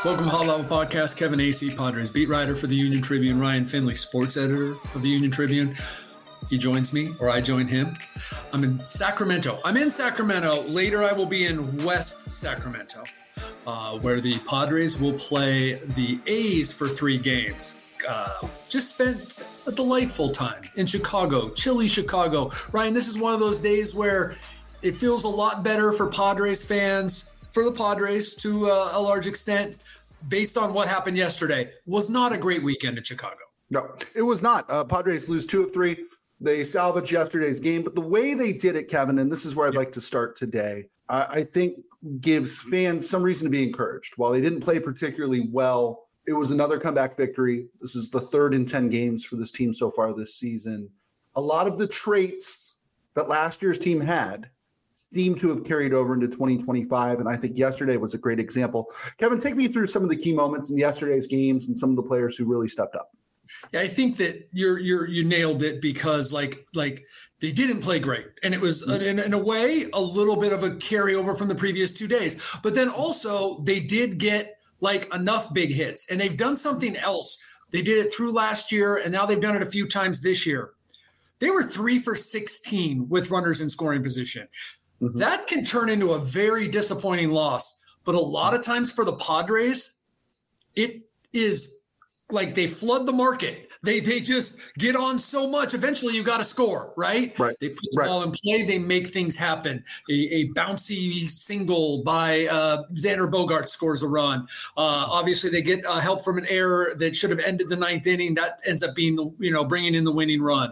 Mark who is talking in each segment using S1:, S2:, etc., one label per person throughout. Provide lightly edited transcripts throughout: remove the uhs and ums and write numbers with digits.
S1: Welcome to Hot Lava Podcast. Kevin Acee, Padres beat writer for the Union Tribune. Ryan Finley, sports editor of the Union Tribune. He joins me, or I join him. I'm in Sacramento. Later, I will be in West Sacramento, where the Padres will play the A's for 3 games. Just spent a delightful time in Chicago, chilly Chicago. Ryan, this is one of those days where it feels a lot better for Padres fans, for the Padres to a large extent, based on what happened yesterday. Was not a great weekend in Chicago.
S2: No, it was not. Padres lose 2 of 3. They salvaged yesterday's game, but the way they did it, Kevin, and this is where I'd like to start today, I think gives fans some reason to be encouraged. While they didn't play particularly well, it was another comeback victory. This is the 3rd in 10 games for this team so far this season. A lot of the traits that last year's team had seem to have carried over into 2025, and I think yesterday was a great example. Kevin, take me through some of the key moments in yesterday's games and some of the players who really stepped up.
S1: Yeah, I think that you nailed it, because like they didn't play great, and it was in a way a little bit of a carryover from the previous 2 days. But then also they did get like enough big hits, and they've done something else. They did it through last year, and now they've done it a few times this year. They were 3 for 16 with runners in scoring position. Mm-hmm. That can turn into a very disappointing loss. But a lot of times for the Padres, it is like they flood the market. They just get on so much. Eventually, you got to score, right? They put the ball in play. They make things happen. A bouncy single by Xander Bogaerts scores a run. Obviously, they get help from an error that should have ended the 9th inning. That ends up being bringing in the winning run.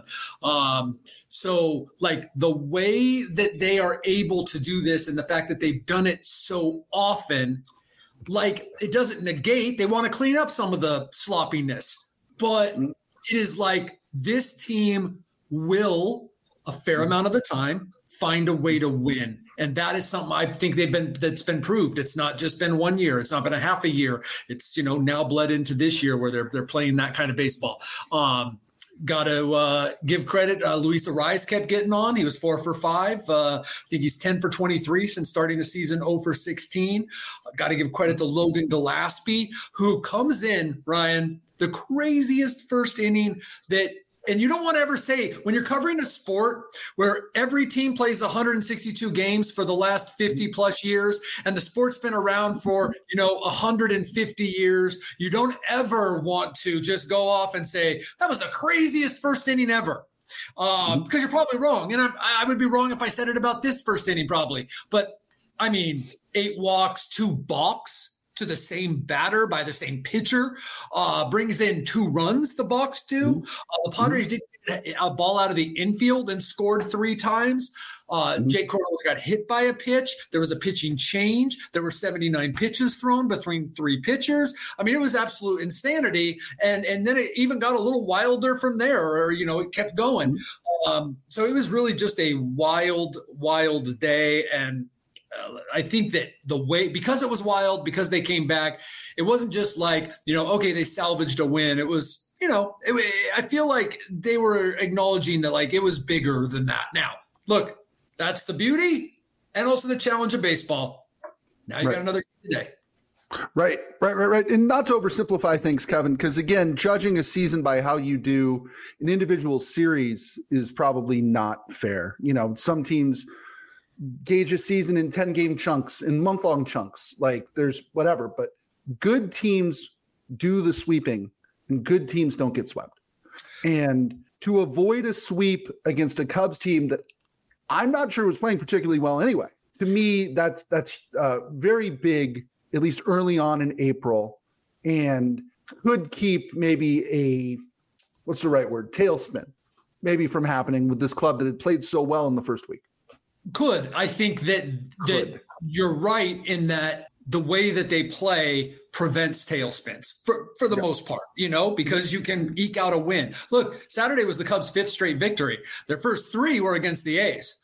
S1: So, like, the way that they are able to do this, and the fact that they've done it so often, like, it doesn't negate. They want to clean up some of the sloppiness. But it is like this team will, a fair amount of the time, find a way to win. And that is something I think that's been proved. It's not just been 1 year. It's not been a half a year. It's, now bled into this year where they're playing that kind of baseball. Got to give credit. Luis Arraez kept getting on. He was 4 for 5. I think he's 10 for 23 since starting the season, 0 for 16. Got to give credit to Logan Gillespie, who comes in, Ryan, the craziest first inning that, and you don't want to ever say, when you're covering a sport where every team plays 162 games for the last 50 plus years, and the sport's been around for, 150 years, you don't ever want to just go off and say, that was the craziest first inning ever. Because you're probably wrong. And I would be wrong if I said it about this first inning probably. But, 8 walks, 2 balks to the same batter by the same pitcher, brings in 2 runs, the Bucs do. The Padres did get a ball out of the infield and scored 3 times. Jake Cronenworth got hit by a pitch. There was a pitching change. There were 79 pitches thrown between 3 pitchers. It was absolute insanity. And then it even got a little wilder from there, or, it kept going. So it was really just a wild, wild day. And I think that because it was wild, because they came back, it wasn't just like, okay, they salvaged a win. It was, I feel like they were acknowledging that, like, it was bigger than that. Now, look, that's the beauty and also the challenge of baseball. Now you got another day.
S2: Right. And not to oversimplify things, Kevin, because, again, judging a season by how you do an individual series is probably not fair. Some teams gauge a season in 10-game chunks, in month-long chunks, like there's whatever, but good teams do the sweeping and good teams don't get swept. And to avoid a sweep against a Cubs team that I'm not sure was playing particularly well anyway, to me, that's very big, at least early on in April, and could keep maybe tailspin maybe from happening with this club that had played so well in the first week.
S1: Could. I think that you're right in that the way that they play prevents tailspins for the most part, because you can eke out a win. Look, Saturday was the Cubs' 5th straight victory. Their first 3 were against the A's.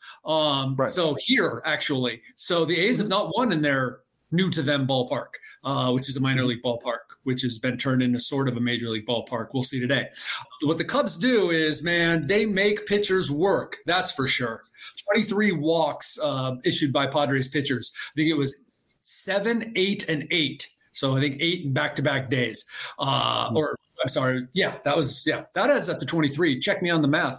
S1: So here, actually. So the A's have not won in their new to them ballpark, which is a minor league ballpark, which has been turned into sort of a major league ballpark. We'll see today. What the Cubs do is, man, they make pitchers work. That's for sure. 23 walks issued by Padres pitchers. I think it was 7, 8, and 8 So I think 8 in back-to-back days. Or I'm sorry, that adds up to 23. Check me on the math.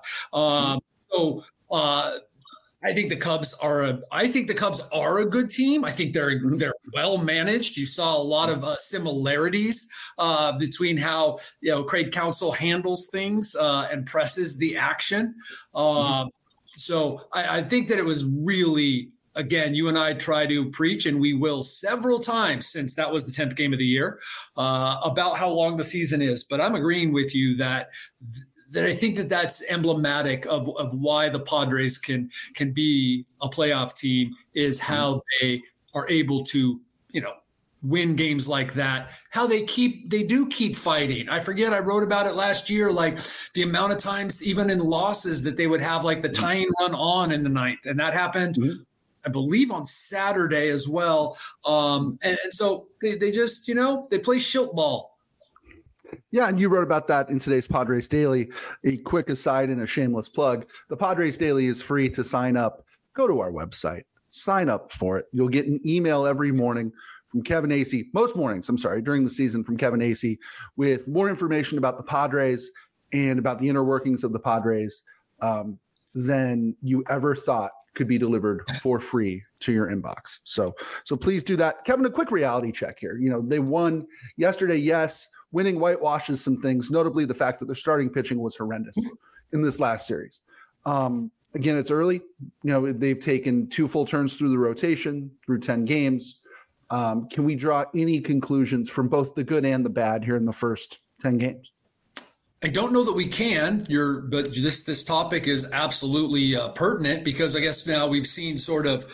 S1: I think the Cubs are a good team. I think they're well managed. You saw a lot of similarities between how Craig Counsell handles things and presses the action. So I think that it was really, again, you and I try to preach, and we will several times since that was the 10th game of the year, about how long the season is. But I'm agreeing with you that I think that that's emblematic of why the Padres can be a playoff team, is how they are able to, win games like that, how they do keep fighting. I forget, I wrote about it last year, like the amount of times, even in losses, that they would have like the tying run on in the ninth. And that happened, I believe, on Saturday as well. And so they just, they play shilt ball.
S2: Yeah, and you wrote about that in today's Padres Daily. A quick aside and a shameless plug. The Padres Daily is free to sign up. Go to our website, sign up for it. You'll get an email every morning from Kevin Acee, most mornings, during the season, from Kevin Acee, with more information about the Padres and about the inner workings of the Padres than you ever thought could be delivered for free to your inbox. So please do that. Kevin, a quick reality check here. They won yesterday, yes. Winning whitewashes some things, notably the fact that their starting pitching was horrendous in this last series. Again, it's early. They've taken 2 full turns through the rotation, through 10 games. Can we draw any conclusions from both the good and the bad here in the first 10 games?
S1: I don't know that we can, but this topic is absolutely pertinent, because I guess now we've seen sort of,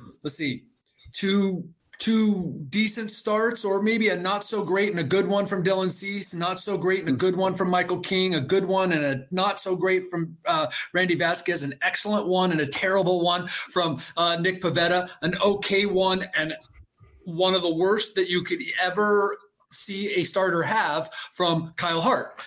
S1: two decent starts, or maybe a not so great and a good one from Dylan Cease, not so great and a good one from Michael King, a good one and a not so great from Randy Vasquez, an excellent one and a terrible one from Nick Pivetta, an okay one and one of the worst that you could ever see a starter have from Kyle Hart.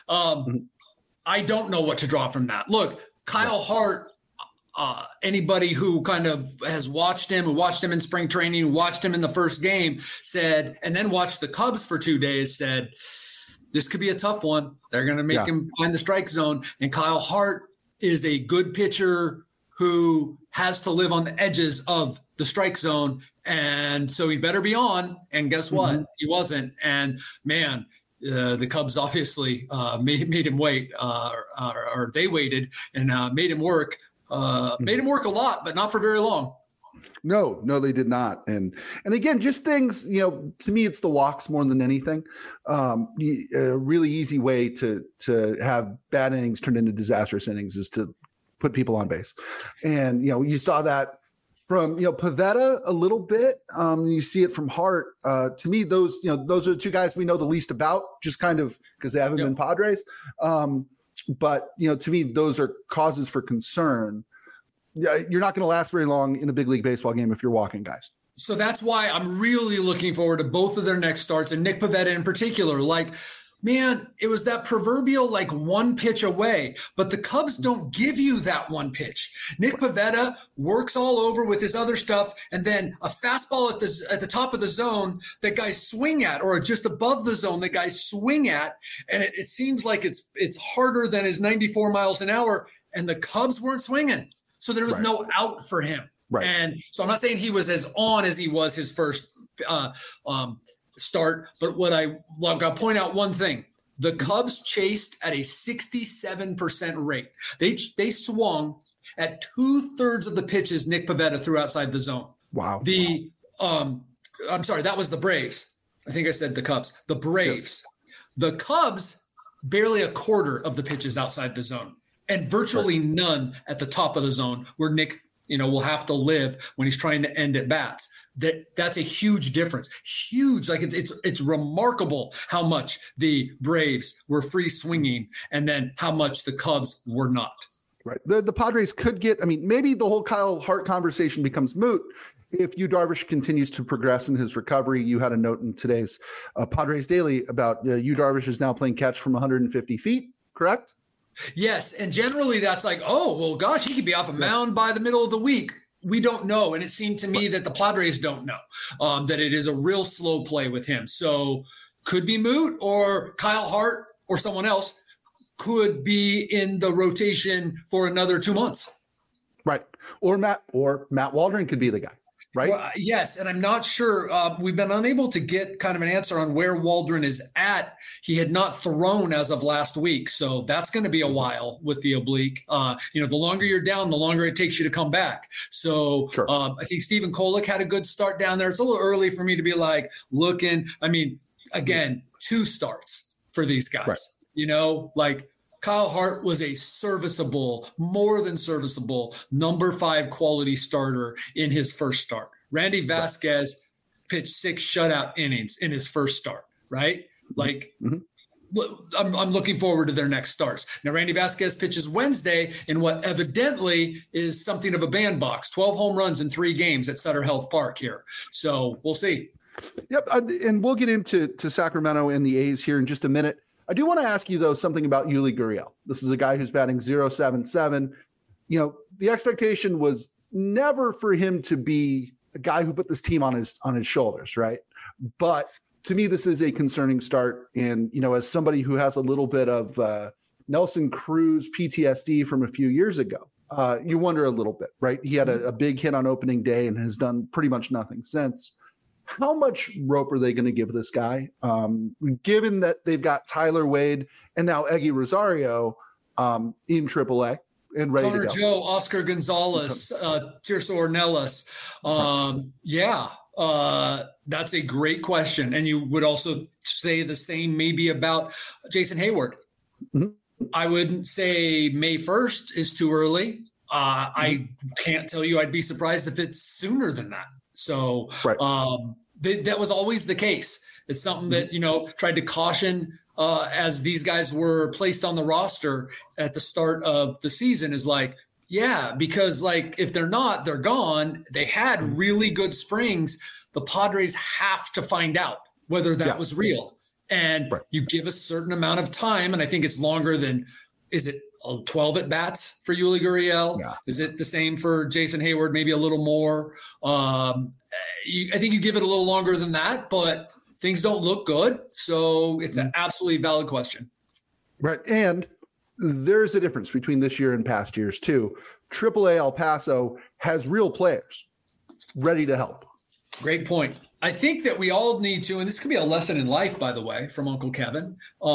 S1: I don't know what to draw from that. Look, Kyle Hart, anybody who kind of has watched him, who watched him in spring training, who watched him in the first game, said, and then watched the Cubs for 2 days, said, this could be a tough one. They're going to make him find the strike zone. And Kyle Hart is a good pitcher who has to live on the edges of the strike zone. And so he better be on. And guess what? He wasn't. And man, the Cubs obviously made him wait, or they waited and made him work. Made him work a lot, but not for very long.
S2: No, they did not. And again, just things, to me, it's the walks more than anything. A really easy way to have bad innings turned into disastrous innings is to put people on base. And, you saw that from, Pivetta a little bit. You see it from Hart. To me, those are the 2 guys we know the least about, just kind of because they haven't been Padres. But, to me, those are causes for concern. You're not going to last very long in a big league baseball game if you're walking guys.
S1: So that's why I'm really looking forward to both of their next starts, and Nick Pivetta in particular. Like, man, it was that proverbial one pitch away, but the Cubs don't give you that one pitch. Nick Pivetta works all over with his other stuff, and then a fastball at the top of the zone that guys swing at, or just above the zone that guys swing at, and it seems like it's harder than his 94 miles an hour, and the Cubs weren't swinging, so there was no out for him.
S2: Right.
S1: And so I'm not saying he was as on as he was his first start, but I'll point out one thing. The Cubs chased at a 67% rate. They swung at 2/3 of the pitches Nick Pivetta threw outside the zone.
S2: Wow.
S1: I'm sorry, that was the Braves. I think I said the Cubs. The Braves. Yes. The Cubs, barely a quarter of the pitches outside the zone, and virtually none at the top of the zone where Nick will have to live when he's trying to end at bats. That's a huge difference. Huge. Like it's remarkable how much the Braves were free swinging and then how much the Cubs were not.
S2: Right. The Padres could get, maybe the whole Kyle Hart conversation becomes moot if Yu Darvish continues to progress in his recovery. You had a note in today's Padres Daily about Yu Darvish is now playing catch from 150 feet, correct?
S1: Yes, and generally that's like, oh, well, gosh, he could be off a mound by the middle of the week. we don't know. And it seemed to me that the Padres don't know that it is a real slow play with him. So could be moot, or Kyle Hart or someone else could be in the rotation for another 2 months.
S2: Right. Or Matt Waldron could be the guy. Right.
S1: Well, yes. And I'm not sure. We've been unable to get kind of an answer on where Waldron is at. He had not thrown as of last week. So that's going to be a while with the oblique. The longer you're down, the longer it takes you to come back. So sure. I think Stephen Kolek had a good start down there. It's a little early for me to be like looking. I mean, again, 2 starts for these guys, right. Kyle Hart was a serviceable, more than serviceable, number 5 quality starter in his first start. Randy Vasquez pitched 6 shutout innings in his first start, right? I'm looking forward to their next starts. Now, Randy Vasquez pitches Wednesday in what evidently is something of a bandbox, 12 home runs in 3 games at Sutter Health Park here. So we'll see.
S2: Yep, and we'll get into Sacramento and the A's here in just a minute. I do want to ask you, though, something about Yuli Gurriel. This is a guy who's batting .077. The expectation was never for him to be a guy who put this team on his shoulders, right? But to me, this is a concerning start. And, as somebody who has a little bit of Nelson Cruz PTSD from a few years ago, you wonder a little bit, right? He had a big hit on opening day and has done pretty much nothing since. How much rope are they going to give this guy? Given that they've got Tyler Wade and now Eggy Rosario in AAA and ready
S1: Connor
S2: to go.
S1: Joe, Oscar Gonzalez, Tirso Ornelas. That's a great question. And you would also say the same maybe about Jason Hayward. Mm-hmm. I wouldn't say May 1st is too early. I can't tell you. I'd be surprised if it's sooner than that. So right. That was always the case. It's something that, tried to caution as these guys were placed on the roster at the start of the season is because if they're not, they're gone. They had really good springs. The Padres have to find out whether that was real. And you give a certain amount of time. And I think it's longer than, is it 12 at-bats for Yuli Gurriel? Yeah. Is it the same for Jason Hayward? Maybe a little more. I think you give it a little longer than that, but things don't look good. So it's an absolutely valid question.
S2: Right. And there's a difference between this year and past years, too. AAA El Paso has real players ready to help.
S1: Great point. I think that we all need to, and this could be a lesson in life, by the way, from Uncle Kevin.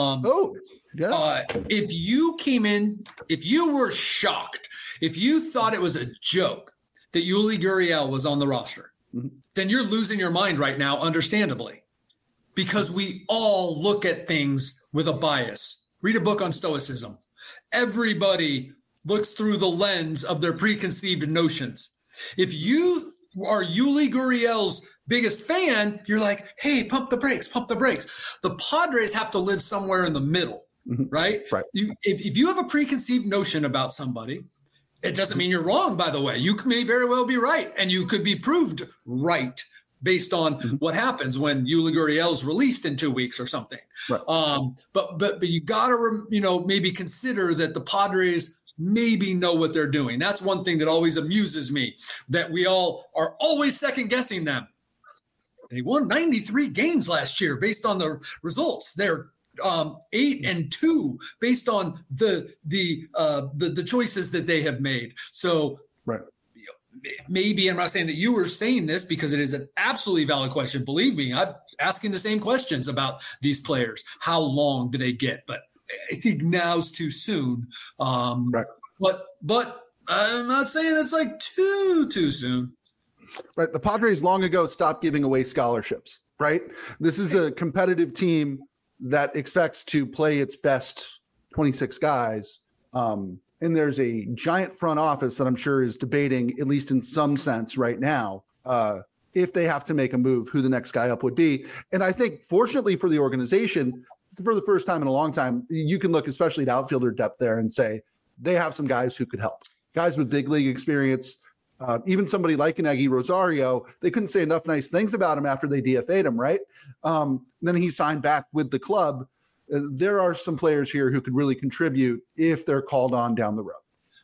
S1: If you came in, if you were shocked, if you thought it was a joke that Yuli Gurriel was on the roster, then you're losing your mind right now, understandably, because we all look at things with a bias. Read a book on Stoicism. Everybody looks through the lens of their preconceived notions. If you are Yuli Gurriel's biggest fan, you're like, hey, pump the brakes, pump the brakes. The Padres have to live somewhere in the middle, right? Right. If you have a preconceived notion about somebody, it doesn't mean you're wrong, by the way. You may very well be right, and you could be proved right based on what happens when Yuli Gurriel is released in 2 weeks or something. Right. But you got to, maybe consider that the Padres maybe know what they're doing. That's one thing that always amuses me, that we all are always second guessing them. They won 93 games last year based on the results. They're 8-2 based on the choices that they have made. So maybe, I'm not saying that you were saying this because it is an absolutely valid question. Believe me, I'm asking the same questions about these players. How long do they get? But I think now's too soon. But I'm not saying it's like too soon.
S2: Right. The Padres long ago stopped giving away scholarships, right? This is a competitive team that expects to play its best 26 guys. And there's a giant front office that I'm sure is debating, at least in some sense right now, if they have to make a move, who the next guy up would be. And I think, fortunately for the organization, for the first time in a long time, you can look especially at outfielder depth there and say they have some guys who could help. Guys with big league experience, even somebody like an Eggy Rosario, they couldn't say enough nice things about him after they DFA'd him, right? Then he signed back with the club. There are some players here who could really contribute if they're called on down the road.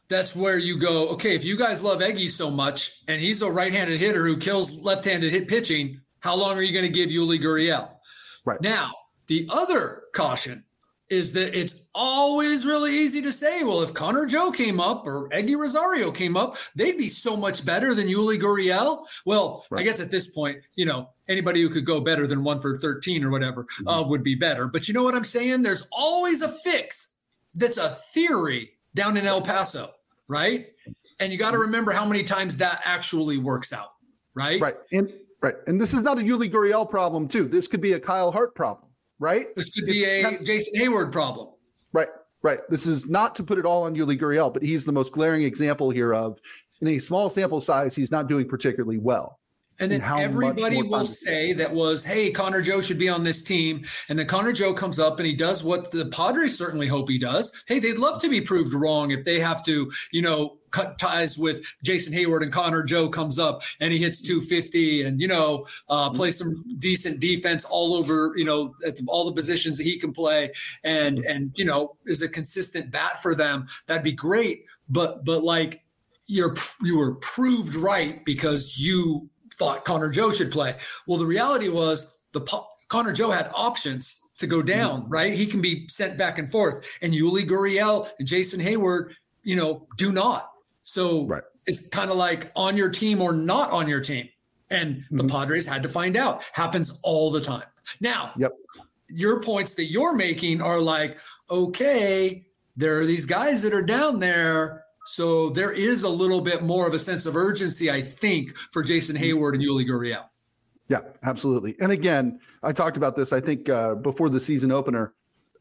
S1: that's where you go, okay, if you guys love Eggy so much and he's a right-handed hitter who kills left-handed hit pitching, how long are you going to give Yuli Gurriel?
S2: Right.
S1: Now, the other caution is that it's always really easy to say, well, if Connor Joe came up or Eggy Rosario came up, they'd be so much better than Yuli Gurriel. Well, I guess at this point, anybody who could go better than 1 for 13 or whatever would be better. But you know what I'm saying? There's always a fix that's a theory down in El Paso, right? And you got to remember how many times that actually works out, right?
S2: Right. And this is not a Yuli Gurriel problem, too. This could be a Kyle Hart problem. Right?
S1: This could be a Jason Hayward problem.
S2: Right. This is not to put it all on Yuli Gurriel, but he's the most glaring example here of, in a small sample size, he's not doing particularly well.
S1: And then everybody will say that was, hey, Connor Joe should be on this team. And then Connor Joe comes up and he does what the Padres certainly hope he does. Hey, they'd love to be proved wrong if they have to, cut ties with Jason Hayward and Connor Joe comes up and he hits 250 and, play some decent defense all over, at all the positions that he can play and is a consistent bat for them. That'd be great. But like you were proved right because you thought Connor Joe should play. Well, the reality was Connor Joe had options to go down, right? He can be sent back and forth. And Yuli Gurriel and Jason Hayward, do not. So it's kind of like on your team or not on your team. And the Padres had to find out. Happens all the time. Now, your points that you're making are like, okay, there are these guys that are down there. So there is a little bit more of a sense of urgency, I think, for Jason Hayward and Yuli Gurriel.
S2: Yeah, absolutely. And again, I talked about this, I think, before the season opener.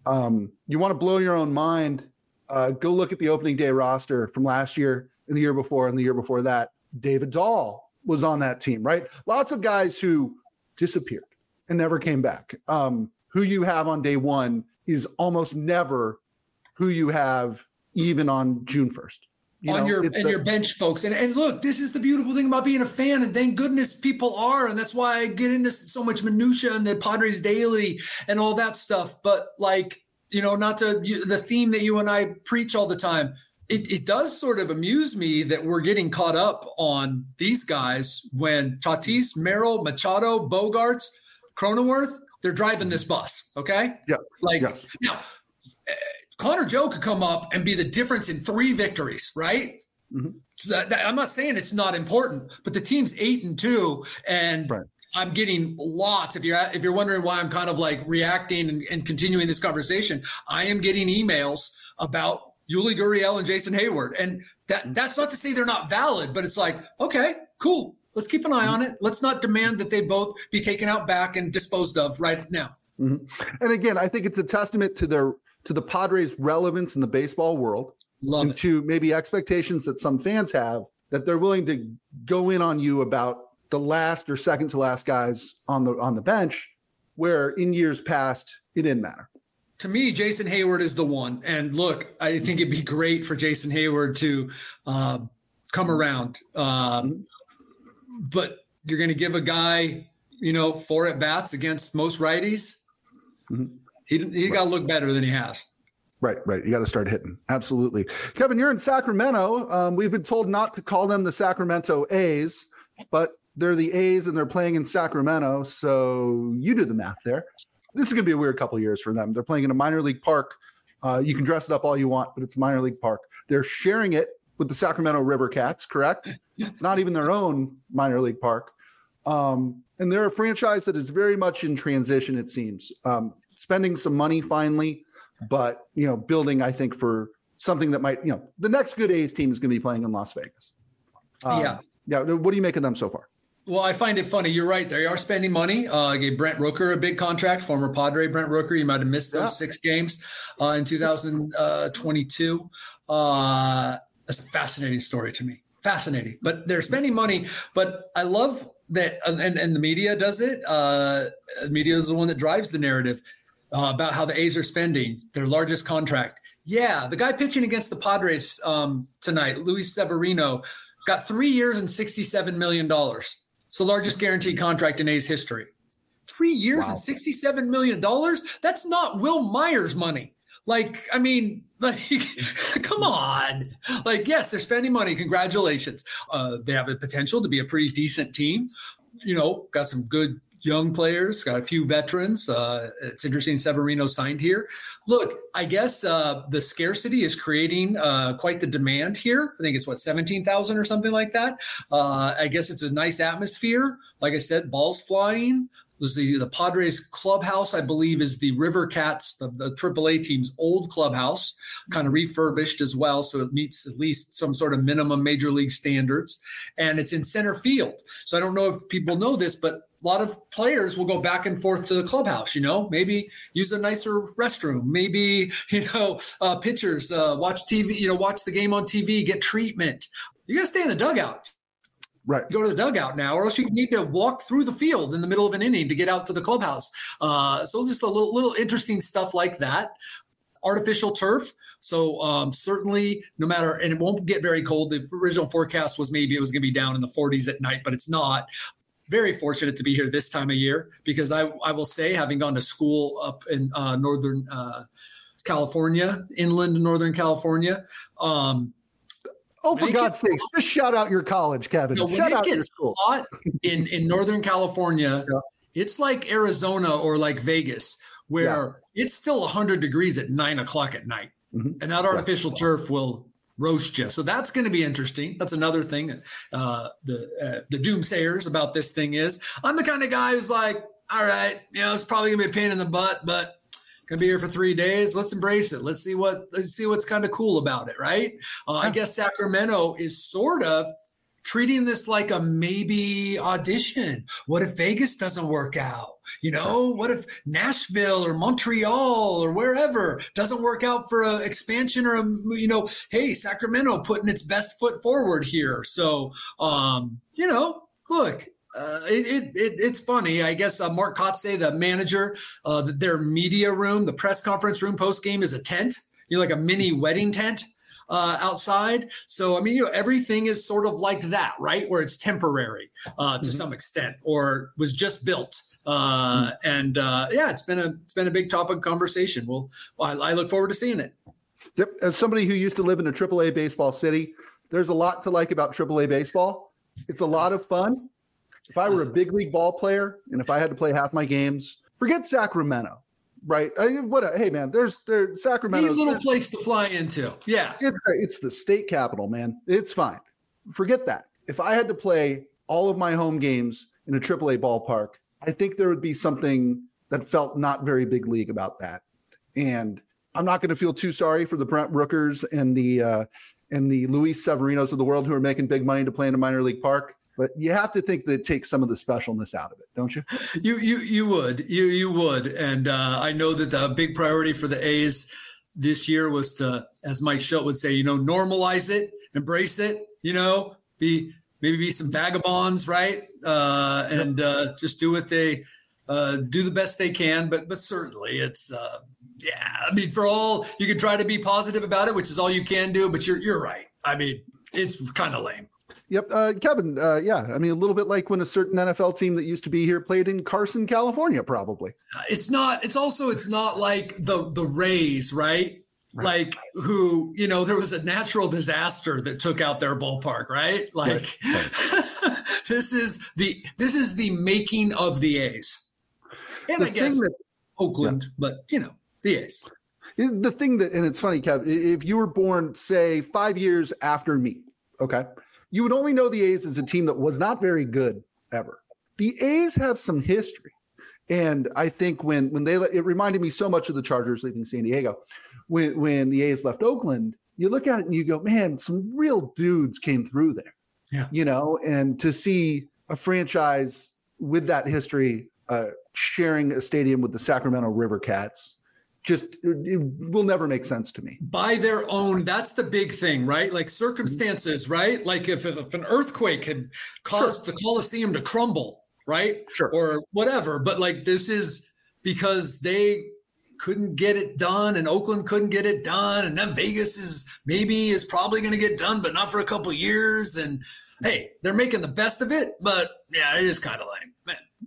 S2: You want to blow your own mind, go look at the opening day roster from last year and the year before and the year before that. David Dahl was on that team, right? Lots of guys who disappeared and never came back. Who you have on day one is almost never who you have even on June 1st. Your
S1: bench folks. And look, this is the beautiful thing about being a fan. And thank goodness people are. And that's why I get into so much minutia and the Padres Daily and all that stuff. But the theme that you and I preach all the time, it does sort of amuse me that we're getting caught up on these guys when Tatis, Merrill, Machado, Bogarts, Cronenworth, they're driving this bus. Okay.
S2: Yeah.
S1: Now, Connor Joe could come up and be the difference in 3 victories, right? Mm-hmm. So I'm not saying it's not important, but the team's 8-2, and I'm getting lots. If you're wondering why I'm kind of like reacting and continuing this conversation, I am getting emails about Yuli Gurriel and Jason Hayward, and that's not to say they're not valid, but it's like, okay, cool. Let's keep an eye on it. Let's not demand that they both be taken out back and disposed of right now.
S2: Mm-hmm. And again, I think it's a testament to the Padres' relevance in the baseball world, to maybe expectations that some fans have, that they're willing to go in on you about the last or second to last guys on the bench, where in years past it didn't matter.
S1: To me, Jason Hayward is the one. And look, I think it'd be great for Jason Hayward to come around. But you're going to give a guy, 4 at-bats against most righties. Mm-hmm. He got to look better than he has.
S2: Right. You got to start hitting. Absolutely. Kevin, you're in Sacramento. We've been told not to call them the Sacramento A's, but they're the A's and they're playing in Sacramento. So you do the math there. This is going to be a weird couple of years for them. They're playing in a minor league park. You can dress it up all you want, but it's a minor league park. They're sharing it with the Sacramento River Cats, correct? It's not even their own minor league park. And they're a franchise that is very much in transition, it seems. Spending some money finally, but, building, I think, for something that might, the next good A's team is going to be playing in Las Vegas. Yeah. What do you make of them so far?
S1: Well, I find it funny. You're right. They are spending money. I gave Brent Rooker a big contract, former Padre Brent Rooker. You might have missed those 6 games in 2022. That's a fascinating story to me. Fascinating. But they're spending money. But I love that, and the media does it. The media is the one that drives the narrative about how the A's are spending their largest contract. Yeah, the guy pitching against the Padres tonight, Luis Severino, got 3 years and $67 million. It's the largest guaranteed contract in A's history. 3 years and $67 million? That's not Will Myers money. Like, I mean, like, come on. Like, yes, they're spending money. Congratulations. They have the potential to be a pretty decent team. Got some good young players, got a few veterans. It's interesting Severino signed here. Look, I guess the scarcity is creating quite the demand here. I think it's 17,000 or something like that. I guess it's a nice atmosphere. Like I said, balls flying. Was the Padres clubhouse, I believe, is the River Cats, the AAA team's old clubhouse, kind of refurbished as well. So it meets at least some sort of minimum major league standards. And it's in center field. So I don't know if people know this, but a lot of players will go back and forth to the clubhouse, maybe use a nicer restroom, maybe, pitchers watch TV, watch the game on TV, get treatment. You got to stay in the dugout.
S2: Right.
S1: Go to the dugout now, or else you need to walk through the field in the middle of an inning to get out to the clubhouse. So just a little interesting stuff like that. Artificial turf. So certainly no matter, and it won't get very cold. The original forecast was maybe it was going to be down in the 40s at night, but it's not. Very fortunate to be here this time of year because I will say, having gone to school up in Northern California, inland Northern California,
S2: for God's sakes, just shout out your college, Kevin. Shout out your school.
S1: Hot in Northern California, it's like Arizona or like Vegas, where it's still 100 degrees at 9 o'clock at night. Mm-hmm. And that artificial turf will roast you. So that's going to be interesting. That's another thing. The doomsayers about this thing is, I'm the kind of guy who's like, all right, it's probably going to be a pain in the butt, but going to be here for 3 days. Let's embrace it. Let's see what's kind of cool about it, right? I guess Sacramento is sort of treating this like a maybe audition. What if Vegas doesn't work out? What if Nashville or Montreal or wherever doesn't work out for an expansion or hey, Sacramento putting its best foot forward here. So, look. It's funny. I guess Mark Kotze, the manager, their media room, the press conference room post game is a tent, like a mini wedding tent outside. So, I mean, everything is sort of like that, right? Where it's temporary to some extent, or was just built. It's been a big topic of conversation. Well, I look forward to seeing it.
S2: Yep. As somebody who used to live in a AAA baseball city, there's a lot to like about AAA baseball. It's a lot of fun. If I were a big league ball player and if I had to play half my games, forget Sacramento, right? Hey, man, there's Sacramento.
S1: Neat little place to fly into. Yeah.
S2: It's the state capital, man. It's fine. Forget that. If I had to play all of my home games in a AAA ballpark, I think there would be something that felt not very big league about that. And I'm not going to feel too sorry for the Brent Rookers and the Luis Severinos of the world who are making big money to play in a minor league park. But you have to think that it takes some of the specialness out of it, don't you?
S1: You would. And I know that the big priority for the A's this year was to, as Mike Schilt would say, normalize it, embrace it, be some vagabonds, right? And just do what they do the best they can. But certainly it's, I mean, for all, you can try to be positive about it, which is all you can do, but you're right. I mean, it's kind of lame.
S2: Yep. Kevin, I mean, a little bit like when a certain NFL team that used to be here played in Carson, California, probably.
S1: It's not like the Rays, right? Like who, there was a natural disaster that took out their ballpark, right? Like right. This is the making of the A's. And I guess Oakland, but the A's.
S2: The thing that, and it's funny, Kev, if you were born, say, 5 years after me, okay, you would only know the A's as a team that was not very good ever. The A's have some history. And I think when it reminded me so much of the Chargers leaving San Diego. When the A's left Oakland, you look at it and you go, man, some real dudes came through there. Yeah. And to see a franchise with that history sharing a stadium with the Sacramento River Cats, it will never make sense to me.
S1: By their own, that's the big thing, right? Like circumstances, right? Like if an earthquake had caused the Coliseum to crumble, right?
S2: Sure.
S1: Or whatever. But like this is because they couldn't get it done and Oakland couldn't get it done. And then Vegas is probably going to get done, but not for a couple of years. And hey, they're making the best of it. But yeah, it is kind of lame, man.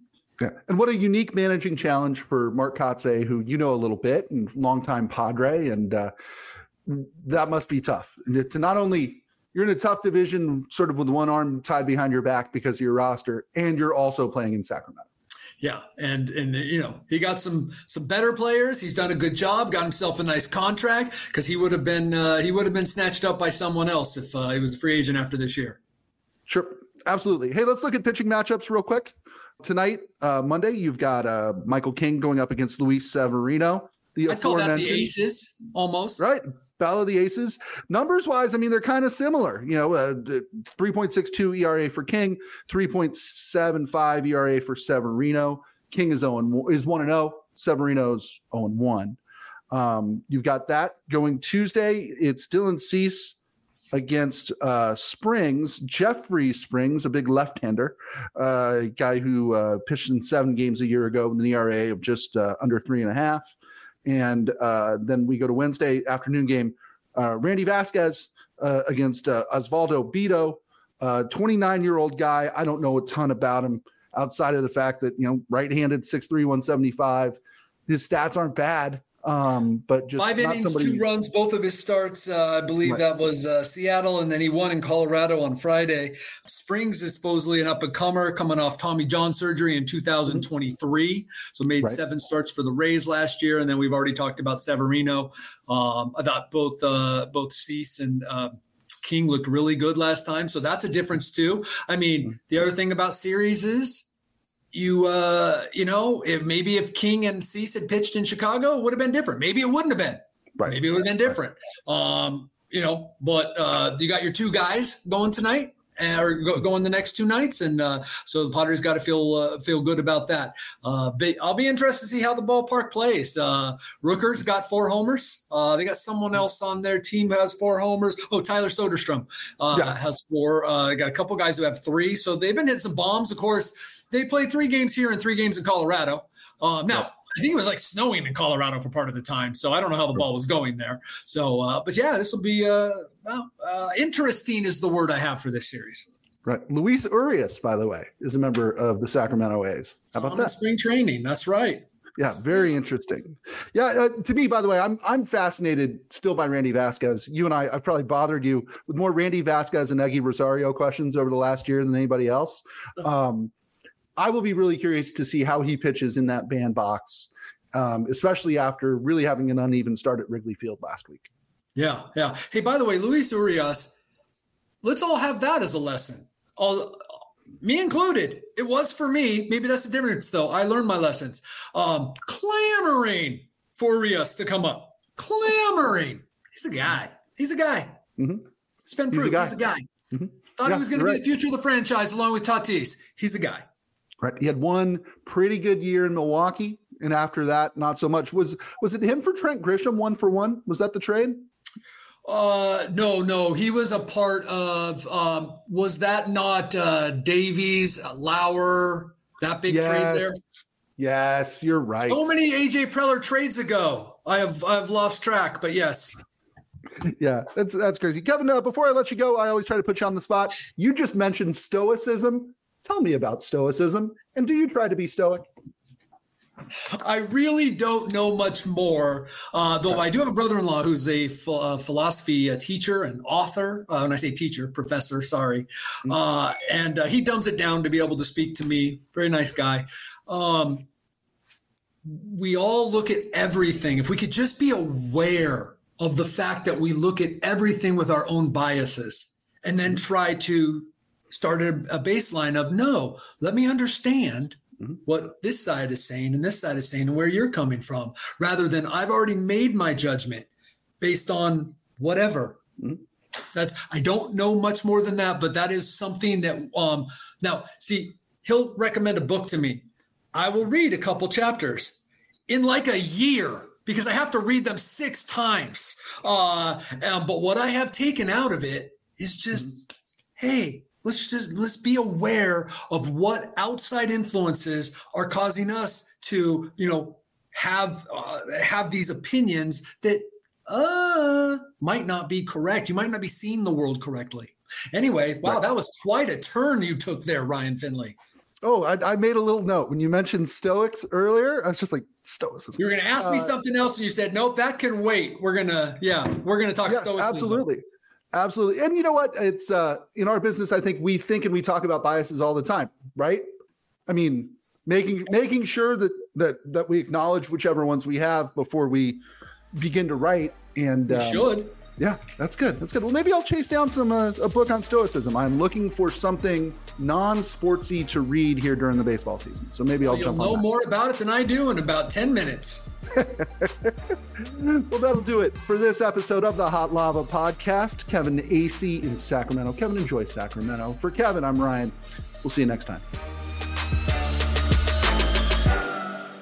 S2: Yeah. And what a unique managing challenge for Mark Kotsay, who you know a little bit and longtime Padre. And that must be tough. And to not only you're in a tough division, sort of with one arm tied behind your back because of your roster, and you're also playing in Sacramento.
S1: Yeah, and he got some better players. He's done a good job. Got himself a nice contract because he would have been snatched up by someone else if he was a free agent after this year.
S2: Sure, absolutely. Hey, let's look at pitching matchups real quick. Tonight, Monday, you've got Michael King going up against Luis Severino.
S1: I call that the aces, almost.
S2: Right. Battle of the aces. Numbers-wise, I mean, they're kind of similar. 3.62 ERA for King, 3.75 ERA for Severino. King is 1-0. Severino's 0-1. You've got that going Tuesday. It's Dylan Cease against Springs, Jeffrey Springs, a big left-hander, guy who pitched in 7 games a year ago with an ERA of just under 3.5. And then we go to Wednesday afternoon game, Randy Vasquez against Osvaldo Bido, 29-year-old guy. I don't know a ton about him outside of the fact that, right-handed, 6'3", 175. His stats aren't bad. But just
S1: 5 innings, 2 runs, both of his starts. I believe that was Seattle, and then he won in Colorado on Friday. Springs is supposedly an up-and-comer coming off Tommy John surgery in 2023, so made 7 starts for the Rays last year. And then we've already talked about Severino. I thought both Cease and King looked really good last time, so that's a difference too. I mean, the other thing about series is, if King and Cease had pitched in Chicago, it would have been different. Maybe it wouldn't have been. Right. Maybe it would have been different. But you got your 2 guys going tonight or going the next 2 nights. And so the Padres got to feel good about that. But I'll be interested to see how the ballpark plays. Rooker's got 4 homers. They got someone else on their team who has 4 homers. Oh, Tyler Soderstrom has 4. Got a couple guys who have 3. So they've been hitting some bombs. Of course, they played 3 games here and 3 games in Colorado. I think it was like snowing in Colorado for part of the time, so I don't know how the ball was going there. So, this will be interesting is the word I have for this series.
S2: Right. Luis Urias, by the way, is a member of the Sacramento A's. How about that?
S1: Spring training. That's right.
S2: Yeah, very interesting. Yeah, to me, by the way, I'm fascinated still by Randy Vasquez. You and I've probably bothered you with more Randy Vasquez and Eggy Rosario questions over the last year than anybody else. I will be really curious to see how he pitches in that bandbox, especially after really having an uneven start at Wrigley Field last week.
S1: Yeah. Hey, by the way, Luis Urias, let's all have that as a lesson. Me included. It was for me. Maybe that's the difference, though. I learned my lessons. Clamoring for Urias to come up. Clamoring. He's a guy. Mm-hmm. It's been proved. He's a guy. Mm-hmm. Thought he was going to be the future of the franchise along with Tatis. He's a guy.
S2: Right. He had one pretty good year in Milwaukee, and after that, not so much. Was it him for Trent Grisham 1-for-1? Was that the trade?
S1: No. He was a part of. Was that not Davies, Lauer, that big trade there?
S2: Yes, you're right.
S1: So many AJ Preller trades ago. I've lost track, but yes.
S2: Yeah, that's crazy. Kevin, before I let you go, I always try to put you on the spot. You just mentioned stoicism. Tell me about stoicism. And do you try to be stoic?
S1: I really don't know much more, though I do have a brother-in-law who's a philosophy teacher and author. When I say teacher, professor, sorry. And he dumbs it down to be able to speak to me. Very nice guy. We all look at everything. If we could just be aware of the fact that we look at everything with our own biases and then try to start a baseline of, no, let me understand what this side is saying and this side is saying and where you're coming from, rather than I've already made my judgment based on whatever. I don't know much more than that, but that is something that now see, he'll recommend a book to me. I will read a couple chapters in like a year because I have to read them 6 times. But what I have taken out of it is just, hey, let's be aware of what outside influences are causing us to, have these opinions that might not be correct. You might not be seeing the world correctly. Anyway, wow, that was quite a turn you took there, Ryan Finley.
S2: Oh, I made a little note when you mentioned Stoics earlier. I was just like, Stoicism.
S1: You were going to ask me something else, and you said, nope, that can wait. We're going to talk Stoicism.
S2: Absolutely. And you know what? It's in our business, I think and we talk about biases all the time, right? I mean, making sure that we acknowledge whichever ones we have before we begin to write. And
S1: we should.
S2: Yeah, that's good. Well, maybe I'll chase down a book on Stoicism. I'm looking for something non-sportsy to read here during the baseball season. So maybe I'll jump on that.
S1: You'll know more about it than I do in about 10 minutes.
S2: Well, that'll do it for this episode of the Hot Lava Podcast. Kevin Acee in Sacramento. Kevin, enjoy Sacramento. For Kevin, I'm Ryan. We'll see you next time.